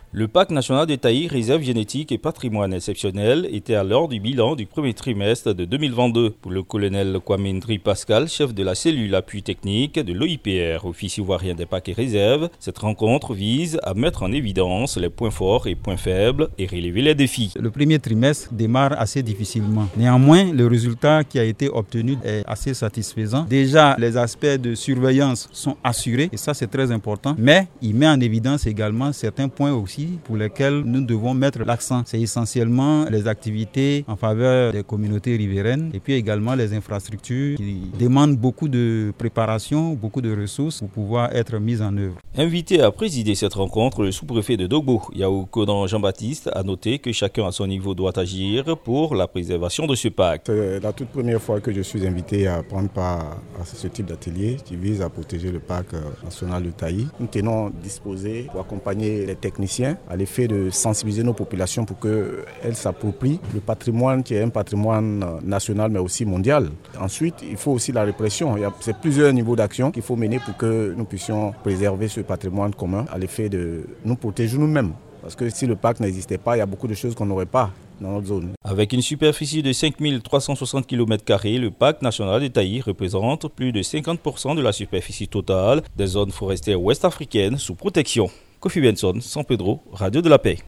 Le parc national de Taï, réserve génétique et patrimoine exceptionnel, était à l'heure du bilan du premier trimestre de 2022. Pour le colonel Kwame Ndri Pascal, chef de la cellule appui technique de l'OIPR, Office ivoirien des parcs et réserves, cette rencontre vise à mettre en évidence les points forts et points faibles et relever les défis. Le premier trimestre démarre assez difficilement. Néanmoins, le résultat qui a été obtenu est assez satisfaisant. Déjà, les aspects de surveillance sont assurés et ça c'est très important. Mais il met en évidence également certains points aussi pour lesquels nous devons mettre l'accent. C'est essentiellement les activités en faveur des communautés riveraines et puis également les infrastructures qui demandent beaucoup de préparation, beaucoup de ressources pour pouvoir être mises en œuvre. Invité à présider cette rencontre, le sous-préfet de Dogbo, Yao Kodan Jean-Baptiste, a noté que chacun à son niveau doit agir pour la préservation de ce parc. C'est la toute première fois que je suis invité à prendre part à ce type d'atelier qui vise à protéger le parc national de Taï. Nous tenons disposés pour accompagner les techniciens à l'effet de sensibiliser nos populations pour qu'elles s'approprient le patrimoine qui est un patrimoine national mais aussi mondial. Ensuite, il faut aussi la répression. C'est plusieurs niveaux d'action qu'il faut mener pour que nous puissions préserver ce patrimoine commun à l'effet de nous protéger nous-mêmes. Parce que si le parc n'existait pas, il y a beaucoup de choses qu'on n'aurait pas dans notre zone. Avec une superficie de 5360 km², le parc national de Taï représente plus de 50% de la superficie totale des zones forestières ouest-africaines sous protection. Kofi Benson, San Pedro, Radio de la Paix.